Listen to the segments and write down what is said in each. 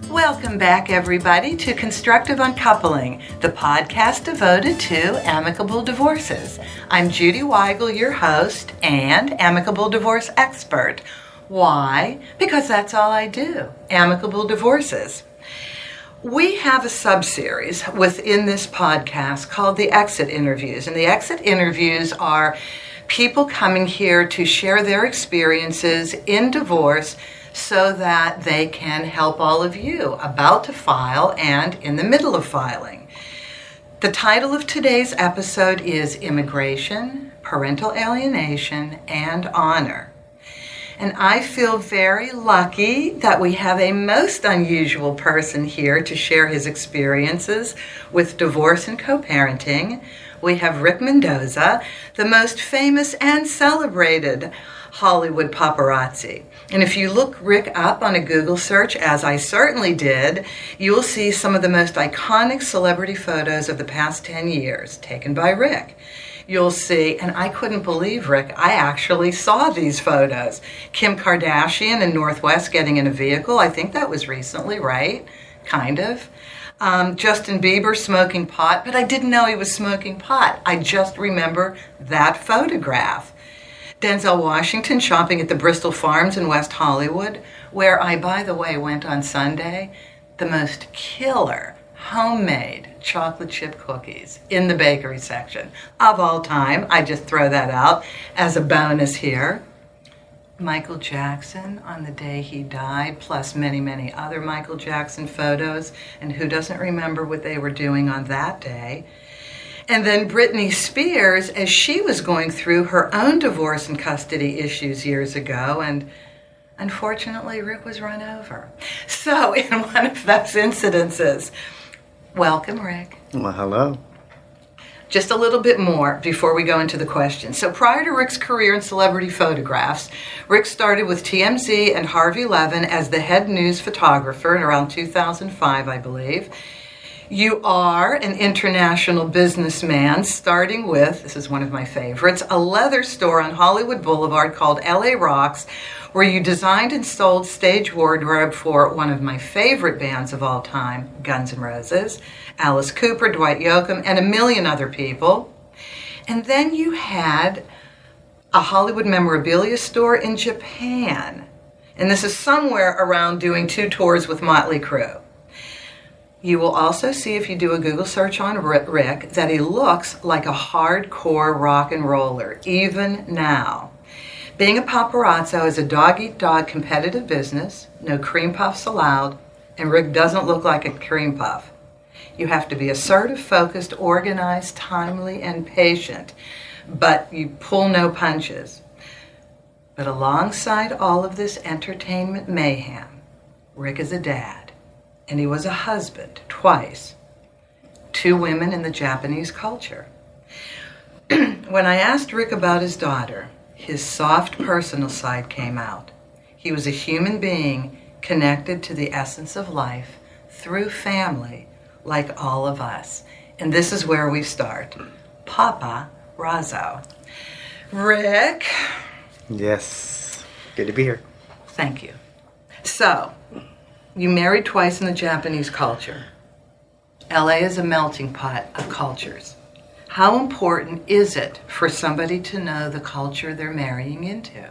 Welcome back, everybody, to Constructive Uncoupling, the podcast devoted to amicable divorces. I'm Judy Weigel, your host and amicable divorce expert. Why? Because that's all I do, amicable divorces. We have a sub-series within this podcast called the Exit Interviews, and the Exit Interviews are people coming here to share their experiences in divorce so that they can help all of you about to file and in the middle of filing. The title of today's episode is Immigration, Parental Alienation, and Honor. And I feel very lucky that we have a most unusual person here to share his experiences with divorce and co-parenting. We have Rick Mendoza, the most famous and celebrated Hollywood paparazzi. And if you look Rick up on a Google search, as I certainly did, you will see some of the most iconic celebrity photos of the past 10 years taken by Rick. You'll see, and I couldn't believe, Rick, I actually saw these photos. Kim Kardashian and Northwest getting in a vehicle. I think that was recently, right? Kind of. Justin Bieber smoking pot, but I didn't know he was smoking pot. I just remember that photograph. Denzel Washington shopping at the Bristol Farms in West Hollywood, where I, by the way, went on Sunday. The most killer homemade chocolate chip cookies in the bakery section of all time. I just throw that out as a bonus here. Michael Jackson on the day he died, plus many, many other Michael Jackson photos. And who doesn't remember what they were doing on that day? And then Britney Spears, as she was going through her own divorce and custody issues years ago, and unfortunately, Rick was run over. So in one of those incidences, welcome, Rick. Well, hello. Just a little bit more before we go into the questions. So prior to Rick's career in celebrity photographs, Rick started with TMZ and Harvey Levin as the head news photographer in around 2005, I believe. You are an international businessman, starting with, this is one of my favorites, a leather store on Hollywood Boulevard called LA Rocks, where you designed and sold stage wardrobe for one of my favorite bands of all time, Guns N' Roses, Alice Cooper, Dwight Yoakam, and a million other people. And then you had a Hollywood memorabilia store in Japan. And this is somewhere around doing 2 tours with Motley Crue. You will also see, if you do a Google search on Rick, that he looks like a hardcore rock and roller, even now. Being a paparazzo is a dog-eat-dog competitive business, no cream puffs allowed, and Rick doesn't look like a cream puff. You have to be assertive, focused, organized, timely, and patient, but you pull no punches. But alongside all of this entertainment mayhem, Rick is a dad. And he was a husband twice, 2 women in the Japanese culture. When I asked Rick about his daughter, his soft personal side came out. He was a human being connected to the essence of life through family, like all of us. And this is where we start. Papa Razzo. Rick. Yes. Good to be here. Thank you. So, you married twice in the Japanese culture. LA is a melting pot of cultures. How important is it for somebody to know the culture they're marrying into?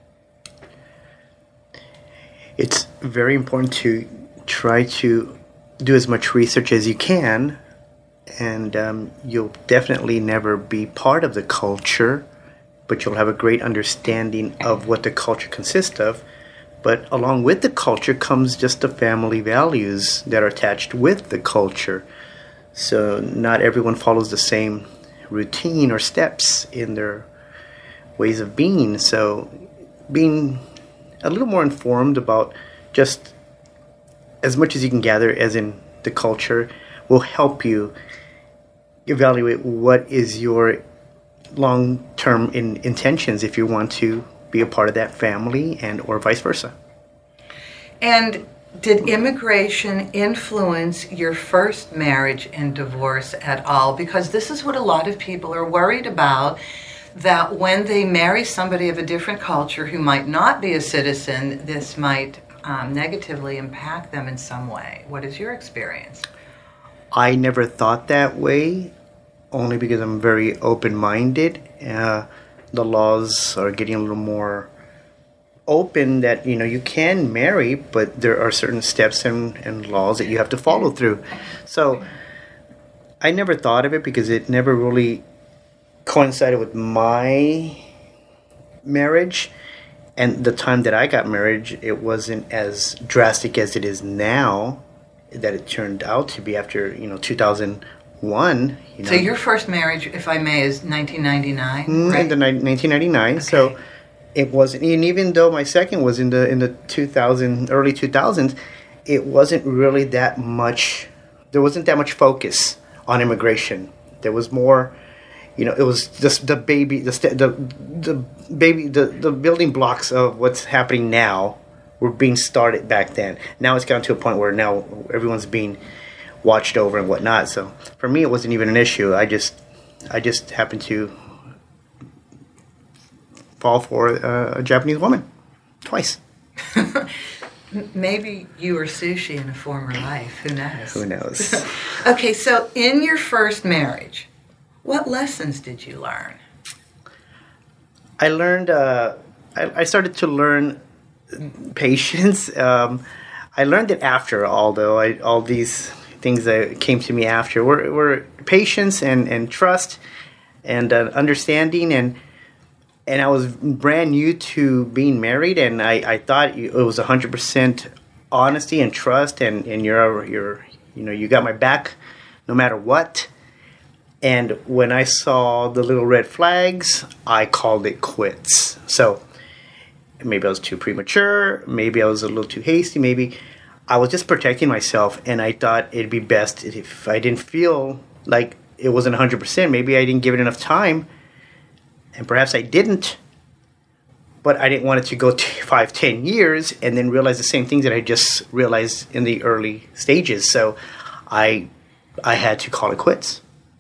It's very important to try to do as much research as you can, and you'll definitely never be part of the culture, but you'll have a great understanding of what the culture consists of. But along with the culture comes just the family values that are attached with the culture. So not everyone follows the same routine or steps in their ways of being. So being a little more informed about just as much as you can gather as in the culture will help you evaluate what is your long-term intentions if you want to be a part of that family and or vice versa. And did immigration influence your first marriage and divorce at all? Because this is what a lot of people are worried about, that when they marry somebody of a different culture who might not be a citizen, this might negatively impact them in some way. What is your experience? I never thought that way, only because I'm very open-minded. The laws are getting a little more open that, you can marry, but there are certain steps and laws that you have to follow through. So I never thought of it because it never really coincided with my marriage. And the time that I got married, it wasn't as drastic as it is now, that it turned out to be after 2001. So your first marriage, if I may, is 1999, right? In the 1999. Okay. So it wasn't, and even though my second was in the early 2000s, it wasn't really that much. There wasn't that much focus on immigration. There was more. It was just the building blocks of what's happening now were being started back then. Now it's gotten to a point where now everyone's being watched over and whatnot. So for me, it wasn't even an issue. I just happened to fall for a Japanese woman twice. Maybe you were sushi in a former life. Who knows? Who knows? Okay, so in your first marriage, what lessons did you learn? I learned. I started to learn patience. I learned it after, although all these things that came to me after were patience and trust and understanding, and I was brand new to being married, and I thought it was 100% honesty and trust, and you got my back no matter what. And when I saw the little red flags, I called it quits. So maybe I was too premature. Maybe I was a little too hasty. Maybe I was just protecting myself. And I thought it'd be best if I didn't feel like it wasn't 100%. Maybe I didn't give it enough time. And perhaps I didn't. But I didn't want it to go 5-10 years and then realize the same things that I just realized in the early stages. So I had to call it quits.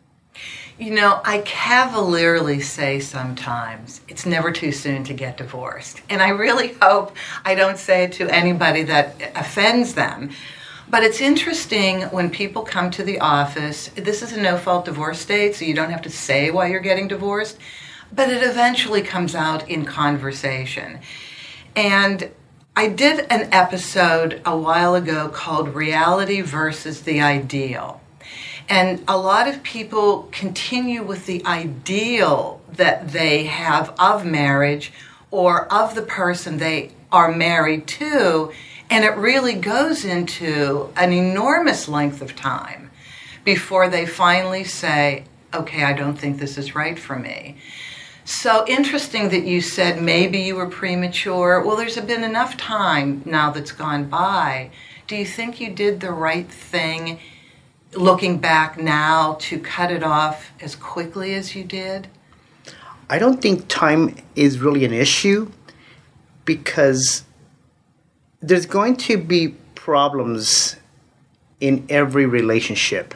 I cavalierly say sometimes it's never too soon to get divorced. And I really hope I don't say it to anybody that offends them. But it's interesting when people come to the office. This is a no-fault divorce state, so you don't have to say why you're getting divorced. But it eventually comes out in conversation. And I did an episode a while ago called Reality versus the Ideal. And a lot of people continue with the ideal that they have of marriage or of the person they are married to, and it really goes into an enormous length of time before they finally say, okay, I don't think this is right for me. So interesting that you said maybe you were premature. Well, there's been enough time now that's gone by. Do you think you did the right thing looking back now to cut it off as quickly as you did? I don't think time is really an issue because there's going to be problems in every relationship.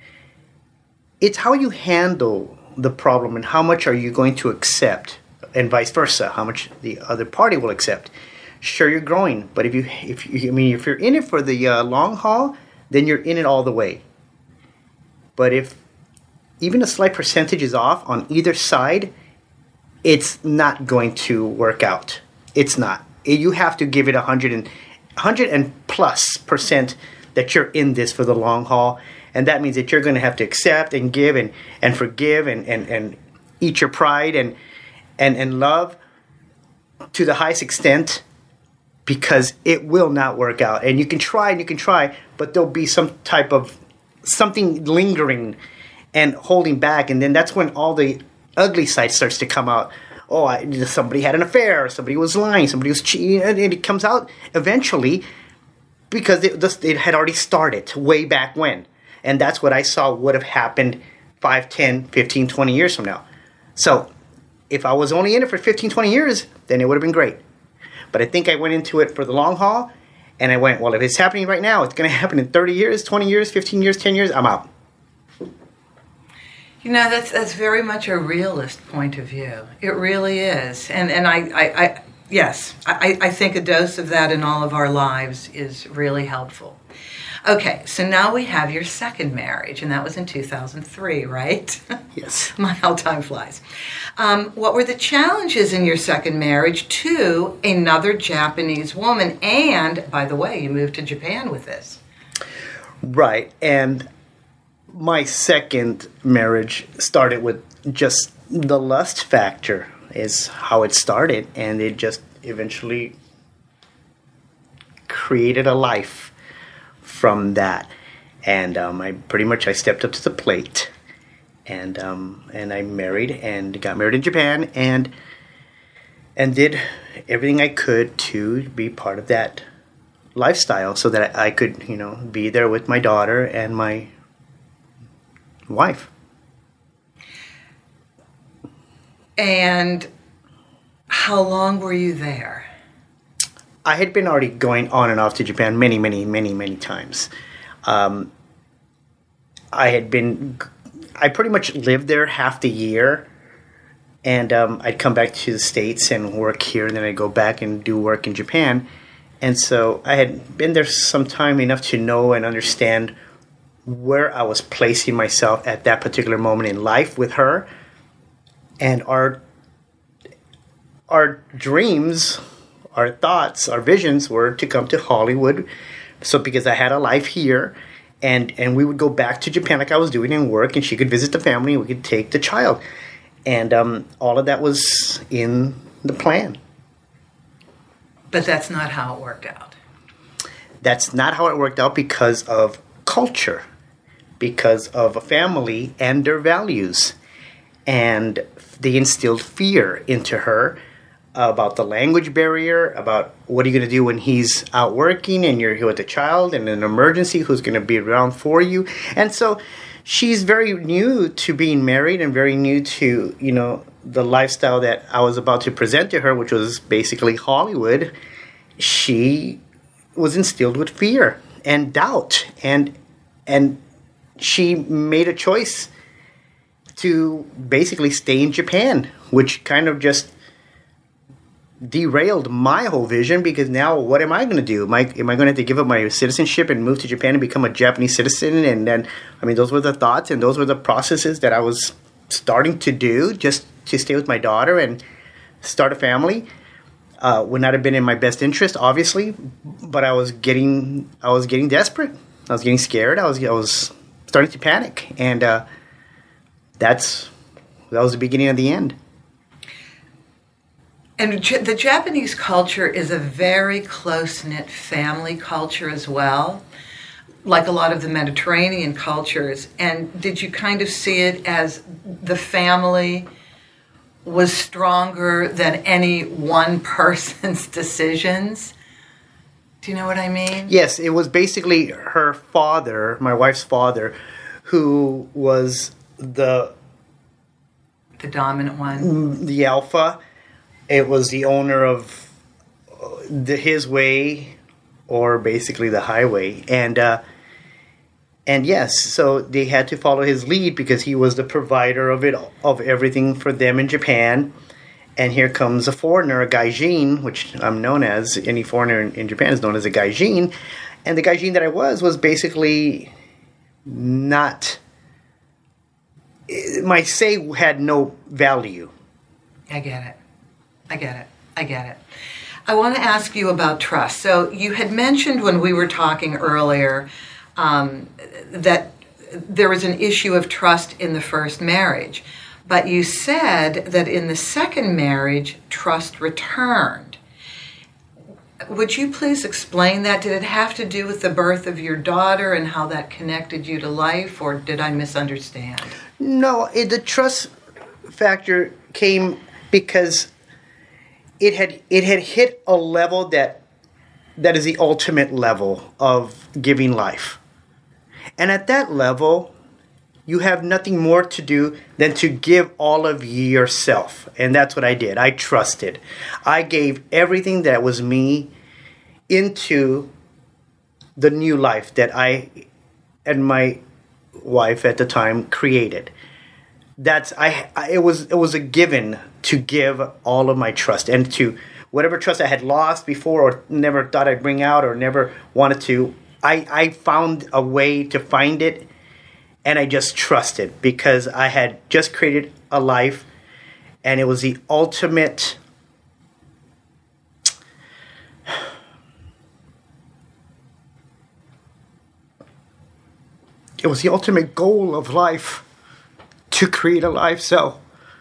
It's how you handle the problem and how much are you going to accept, and vice versa, how much the other party will accept. Sure, you're growing, but if you're in it for the long haul, then you're in it all the way. But if even a slight percentage is off on either side, it's not going to work out. It's not. You have to give it 100 and plus % that you're in this for the long haul. And that means that you're going to have to accept and give and forgive and eat your pride and love to the highest extent, because it will not work out. And you can try, but there'll be some type of something lingering and holding back, and then that's when all the ugly side starts to come out. Somebody had an affair, somebody was lying, somebody was cheating, and it comes out eventually because it had already started way back when. And that's what I saw would have happened 5, 10, 15, 20 years from now. So if I was only in it for 15, 20 years, then it would have been great. But I think I went into it for the long haul. And I went, well, if it's happening right now, it's going to happen in 30 years, 20 years, 15 years, 10 years, I'm out. That's very much a realist point of view. It really is. And Yes, I think a dose of that in all of our lives is really helpful. Okay, so now we have your second marriage, and that was in 2003, right? Yes. My, how time flies. What were the challenges in your second marriage to another Japanese woman? And, by the way, you moved to Japan with this. Right. And my second marriage started with just the lust factor is how it started. And it just eventually created a life from that. And I stepped up to the plate. And I married and got married in Japan and did everything I could to be part of that lifestyle so that I could, be there with my daughter and my wife. And how long were you there? I had been already going on and off to Japan many, many, many, many times. I pretty much lived there half the year, and I'd come back to the States and work here, and then I'd go back and do work in Japan. And so I had been there some time enough to know and understand where I was placing myself at that particular moment in life with her. And our dreams, our thoughts, our visions were to come to Hollywood. So because I had a life here, and we would go back to Japan like I was doing and work, and she could visit the family, and we could take the child. And all of that was in the plan. But that's not how it worked out. That's not how it worked out because of culture, because of a family and their values. And they instilled fear into her about the language barrier, about what are you going to do when he's out working and you're here with the child and an emergency, who's going to be around for you. And so she's very new to being married and very new to, the lifestyle that I was about to present to her, which was basically Hollywood. She was instilled with fear and doubt, and she made a choice to basically stay in Japan, which kind of just derailed my whole vision, because now what am I going to do? Am I going to have to give up my citizenship and move to Japan and become a Japanese citizen? And then, those were the thoughts and those were the processes that I was starting to do just to stay with my daughter and start a family. Would not have been in my best interest, obviously, but I was getting desperate. I was getting scared. I was starting to panic, and that was the beginning of the end. And the Japanese culture is a very close-knit family culture as well, like a lot of the Mediterranean cultures. And did you kind of see it as the family was stronger than any one person's decisions? Do you know what I mean? Yes, it was basically her father, my wife's father, who was the dominant one, the alpha. It was the owner of his way, or basically the highway, and yes, so they had to follow his lead because he was the provider of everything for them in Japan. And here comes a foreigner, a gaijin, which I'm known as. Any foreigner in Japan is known as a gaijin, and the gaijin that I was basically not. My say had no value. I get it. I want to ask you about trust. So you had mentioned when we were talking earlier that there was an issue of trust in the first marriage, but you said that in the second marriage, trust returned. Would you please explain that? Did it have to do with the birth of your daughter and how that connected you to life, or did I misunderstand? No, the trust factor came because it had hit a level that is the ultimate level of giving life. And at that level, you have nothing more to do than to give all of yourself. And that's what I did. I trusted. I gave everything that was me into the new life that I and my wife at the time created. It was a given to give all of my trust and to whatever trust I had lost before or never thought I'd bring out or never wanted to, I found a way to find it, and I just trusted because I had just created a life, and it was the ultimate goal of life to create a life. So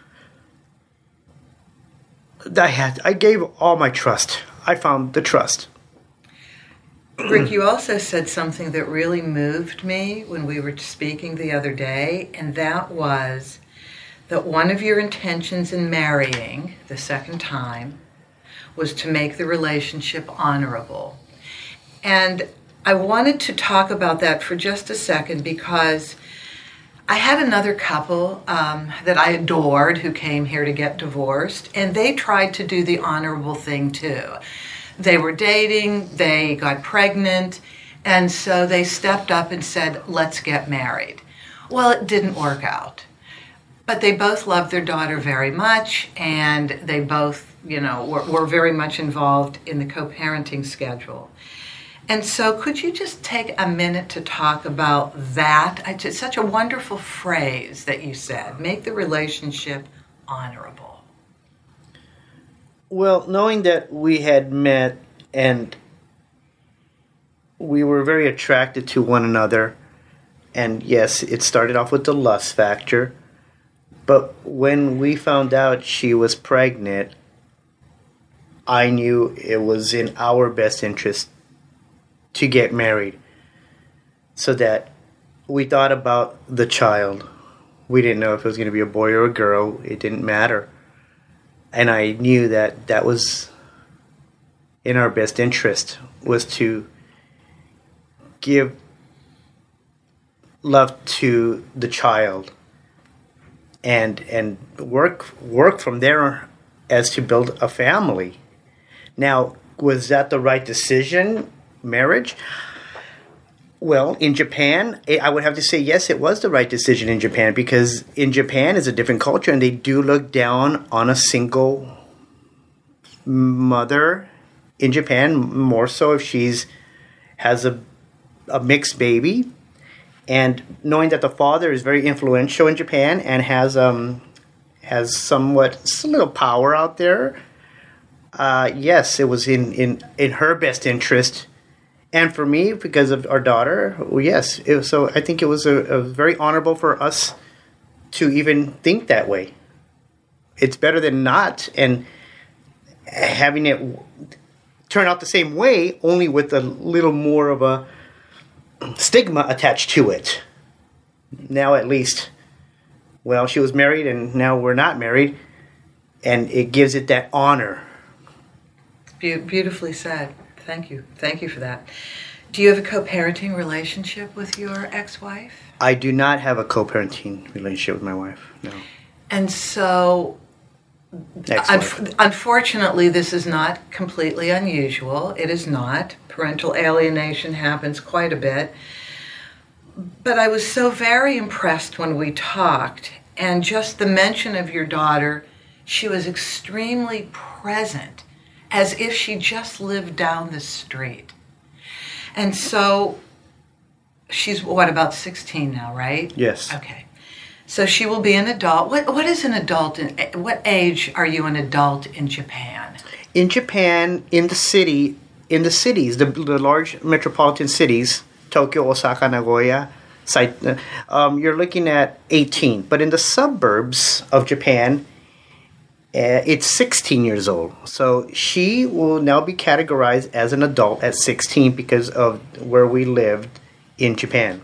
I gave all my trust. I found the trust. Rick, you also said something that really moved me when we were speaking the other day, and that was that one of your intentions in marrying the second time was to make the relationship honorable. And I wanted to talk about that for just a second because I had another couple that I adored who came here to get divorced, and they tried to do the honorable thing too. They were dating, they got pregnant, and so they stepped up and said, let's get married. Well, it didn't work out. But they both loved their daughter very much, and they both, were very much involved in the co-parenting schedule. And so could you just take a minute to talk about that? It's such a wonderful phrase that you said, make the relationship honorable. Well, knowing that we had met and we were very attracted to one another, and yes, it started off with the lust factor, but when we found out she was pregnant, I knew it was in our best interest to get married, so that we thought about the child. We didn't know if it was going to be a boy or a girl. It didn't matter. And I knew that that was in our best interest, was to give love to the child and work from there as to build a family. Now, was that the right decision, marriage? Well, in Japan, I would have to say yes, it was the right decision in Japan, because in Japan is a different culture, and they do look down on a single mother in Japan, more so if she's has a mixed baby. And knowing that the father is very influential in Japan and has somewhat a little power out there, yes, it was in her best interest. And for me, because of our daughter, well, yes. So I think it was a very honorable for us to even think that way. It's better than not, and having it turn out the same way, only with a little more of a stigma attached to it. Now at least, well, she was married, and now we're not married, and it gives it that honor. Beautifully said. Thank you. Thank you for that. Do you have a co-parenting relationship with your ex-wife? I do not have a co-parenting relationship with my wife, no. And so, unfortunately, this is not completely unusual. It is not. Parental alienation happens quite a bit. But I was so very impressed when we talked, and just the mention of your daughter, she was extremely present, as if she just lived down the street. And so she's, about 16 now, right? Yes. Okay. So she will be an adult. What is an adult? What age are you an adult in Japan? In Japan, in the cities, the large metropolitan cities, Tokyo, Osaka, Nagoya, you're looking at 18. But in the suburbs of Japan, it's 16 years old. So she will now be categorized as an adult at 16 because of where we lived in Japan.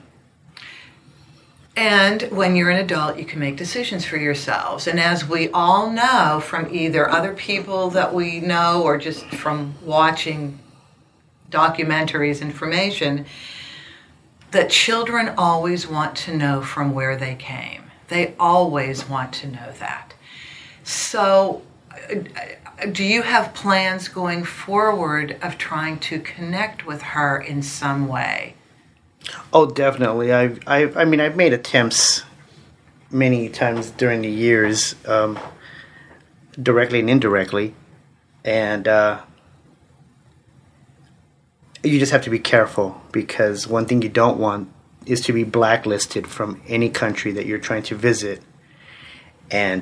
And when you're an adult, you can make decisions for yourselves. And as we all know from either other people that we know or just from watching documentaries, information, that children always want to know from where they came. They always want to know that. So, do you have plans going forward of trying to connect with her in some way? Oh, definitely. I've made attempts many times during the years, directly and indirectly, And you just have to be careful, because one thing you don't want is to be blacklisted from any country that you're trying to visit. And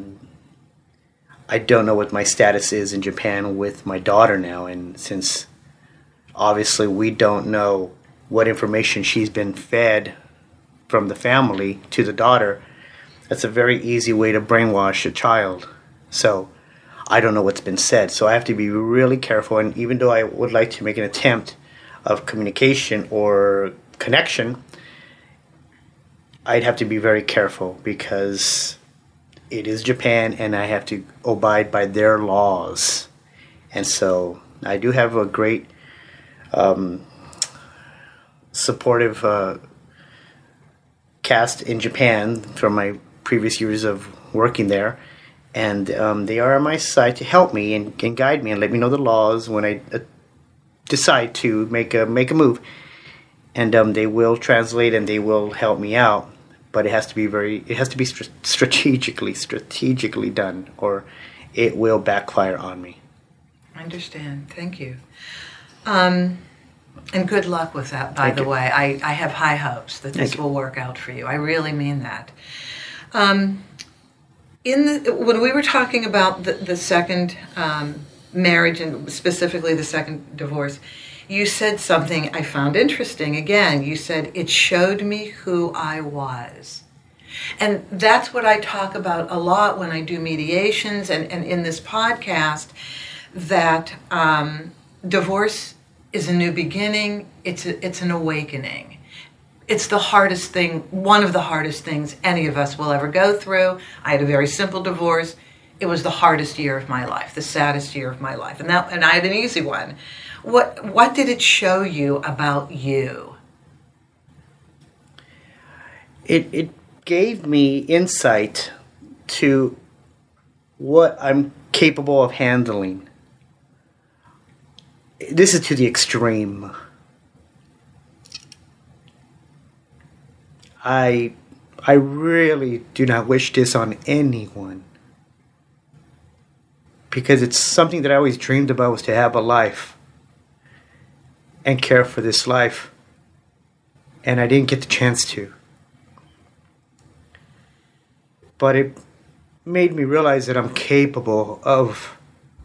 I don't know what my status is in Japan with my daughter now, and since obviously we don't know what information she's been fed from the family to the daughter, that's a very easy way to brainwash a child. So I don't know what's been said, so I have to be really careful. And even though I would like to make an attempt of communication or connection, I'd have to be very careful, because it is Japan and I have to abide by their laws. And so I do have a great supportive cast in Japan from my previous years of working there. And they are on my side to help me and guide me and let me know the laws when I decide to make a move. And they will translate and they will help me out. But it has to be strategically done, or it will backfire on me. I understand. Thank you. And good luck with that, by the way. I have high hopes that this will work out for you. I really mean that. When we were talking about the second marriage, and specifically the second divorce, you said something I found interesting. Again, you said, it showed me who I was. And that's what I talk about a lot when I do mediations and in this podcast, that divorce is a new beginning. It's an awakening. It's the hardest thing, one of the hardest things any of us will ever go through. I had a very simple divorce. It was the hardest year of my life, the saddest year of my life. And I had an easy one. What did it show you about you? It gave me insight to what I'm capable of handling. This is to the extreme. I really do not wish this on anyone, because it's something that I always dreamed about, was to have a life and care for this life, and I didn't get the chance to. But it made me realize that I'm capable of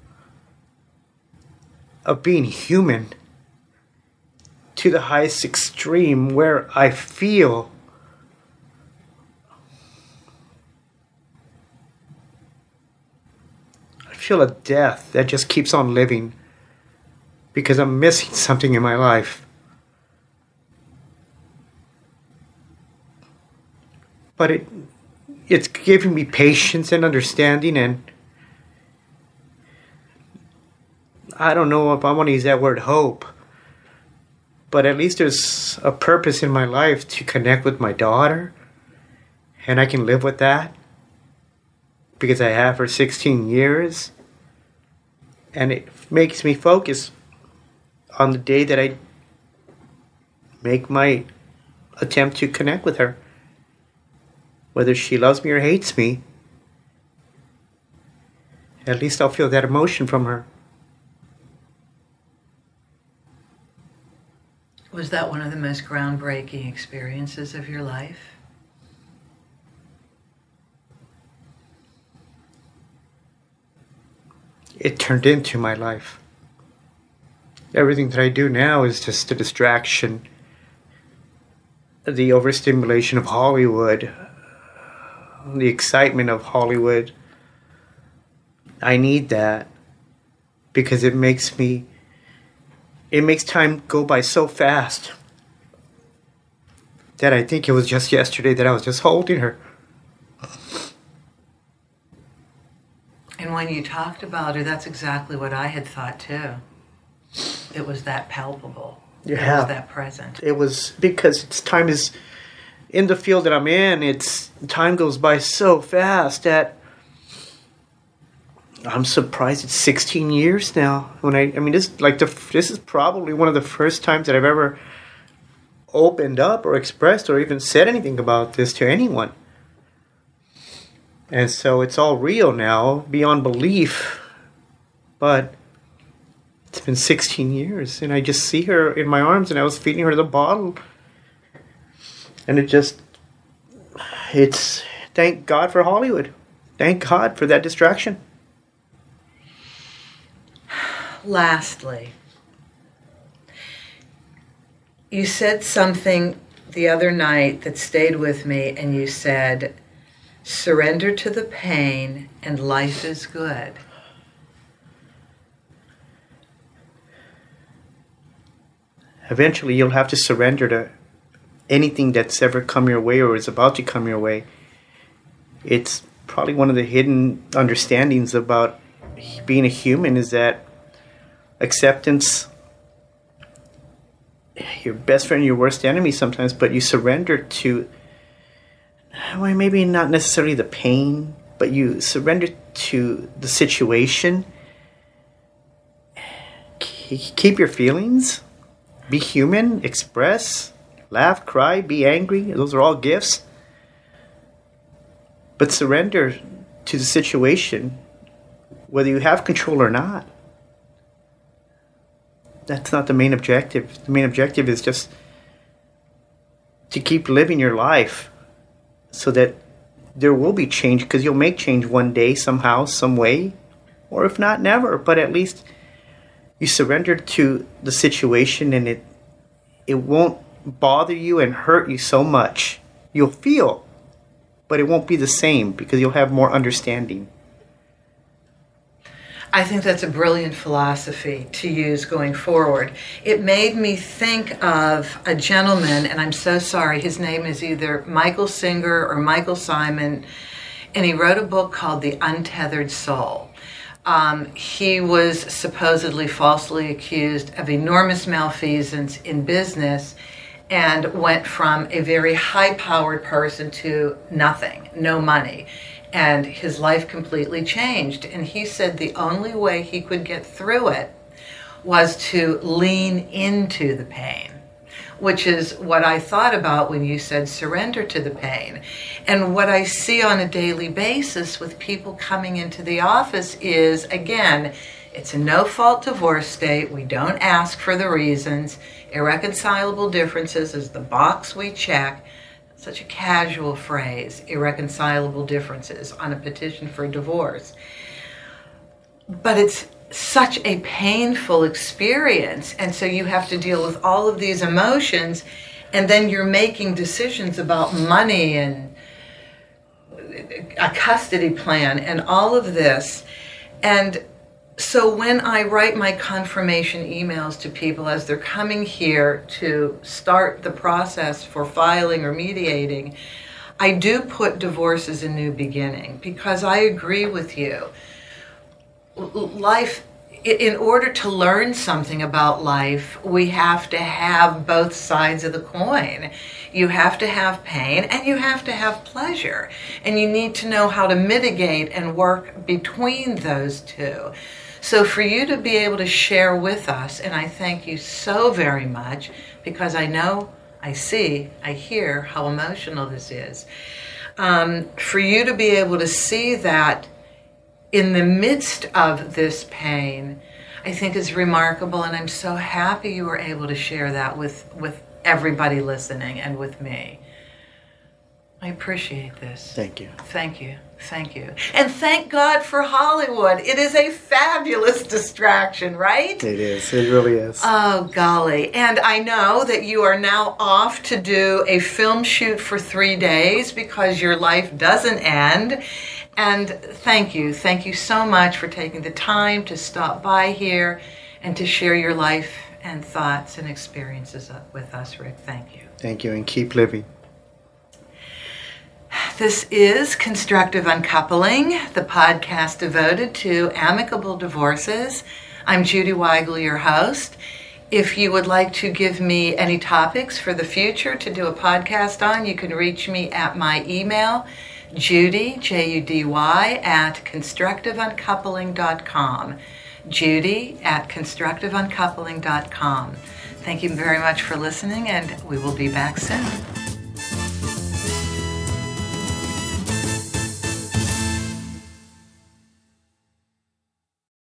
being human to the highest extreme, where I feel a death that just keeps on living, because I'm missing something in my life. But it's giving me patience and understanding, and I don't know if I want to use that word hope, but at least there's a purpose in my life to connect with my daughter, and I can live with that, because I have for 16 years. And it makes me focus on the day that I make my attempt to connect with her. Whether she loves me or hates me, at least I'll feel that emotion from her. Was that one of the most groundbreaking experiences of your life? It turned into my life. Everything that I do now is just a distraction. The overstimulation of Hollywood, the excitement of Hollywood. I need that, because it makes time go by so fast that I think it was just yesterday that I was just holding her. And when you talked about her, that's exactly what I had thought too. It was that palpable. Yeah. It was that present. It was, because time is, in the field that I'm in, time goes by so fast that I'm surprised it's 16 years now. This is probably one of the first times that I've ever opened up or expressed or even said anything about this to anyone. And so it's all real now, beyond belief. But it's been 16 years, and I just see her in my arms, and I was feeding her the bottle. And it's thank God for Hollywood. Thank God for that distraction. Lastly, you said something the other night that stayed with me, and you said, surrender to the pain and life is good. Eventually, you'll have to surrender to anything that's ever come your way or is about to come your way. It's probably one of the hidden understandings about being a human is that acceptance, your best friend, your worst enemy sometimes, but you surrender to, well, maybe not necessarily the pain, but you surrender to the situation. Keep your feelings. Be human, express, laugh, cry, be angry. Those are all gifts. But surrender to the situation, whether you have control or not. That's not the main objective. The main objective is just to keep living your life so that there will be change, because you'll make change one day, somehow, some way. Or if not, never. But at least you surrender to the situation, and it won't bother you and hurt you so much. You'll feel, but it won't be the same because you'll have more understanding. I think that's a brilliant philosophy to use going forward. It made me think of a gentleman, and I'm so sorry, his name is either Michael Singer or Michael Simon, and he wrote a book called The Untethered Soul. He was supposedly falsely accused of enormous malfeasance in business and went from a very high-powered person to nothing, no money. And his life completely changed. And he said the only way he could get through it was to lean into the pain, which is what I thought about when you said surrender to the pain. And what I see on a daily basis with people coming into the office is, again, it's a no-fault divorce state. We don't ask for the reasons. Irreconcilable differences is the box we check. Such a casual phrase, irreconcilable differences on a petition for divorce. But it's such a painful experience, and so you have to deal with all of these emotions, and then you're making decisions about money and a custody plan and all of this. And so when I write my confirmation emails to people as they're coming here to start the process for filing or mediating, I do put divorce as a new beginning, because I agree with you. Life, in order to learn something about life, we have to have both sides of the coin. You have to have pain and you have to have pleasure. And you need to know how to mitigate and work between those two. So for you to be able to share with us, and I thank you so very much, because I know, I see, I hear how emotional this is. For you to be able to see that in the midst of this pain, I think is remarkable, and I'm so happy you were able to share that with everybody listening and with me. I appreciate this. Thank you. Thank you. Thank you. And thank God for Hollywood. It is a fabulous distraction, right? It is. It really is. Oh, golly. And I know that you are now off to do a film shoot for 3 days because your life doesn't end. And thank you. Thank you so much for taking the time to stop by here and to share your life and thoughts and experiences with us, Rick. Thank you. Thank you, and keep living. This is Constructive Uncoupling, the podcast devoted to amicable divorces. I'm Judy Weigel, your host. If you would like to give me any topics for the future to do a podcast on, you can reach me at my email, Judy, Judy, at constructiveuncoupling.com. Judy at constructiveuncoupling.com. Thank you very much for listening, and we will be back soon.